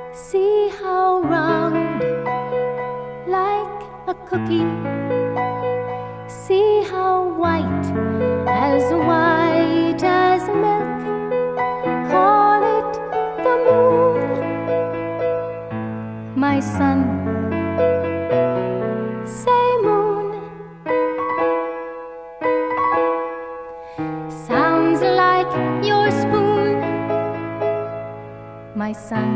See how round, like a cookie. See how white as milk. Call it the moon, my son. Say moon. Sounds like your spoon, my son.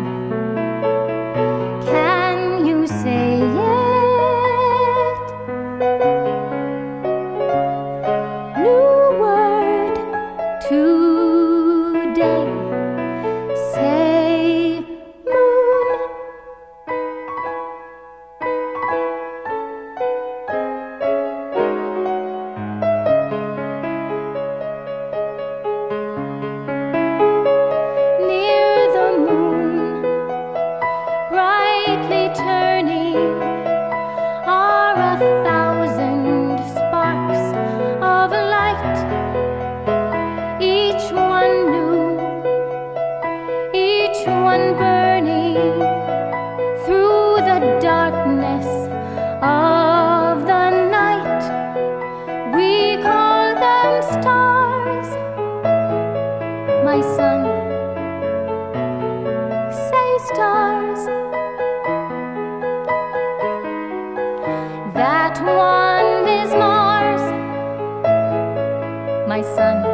Can you say it? New word today. Say moon. Near the moon, brightly turning, are 1,000 sparks of light, each one new, each one burning through the darkness of the night. We call them stars, my son. Say stars. That one is Mars, my son.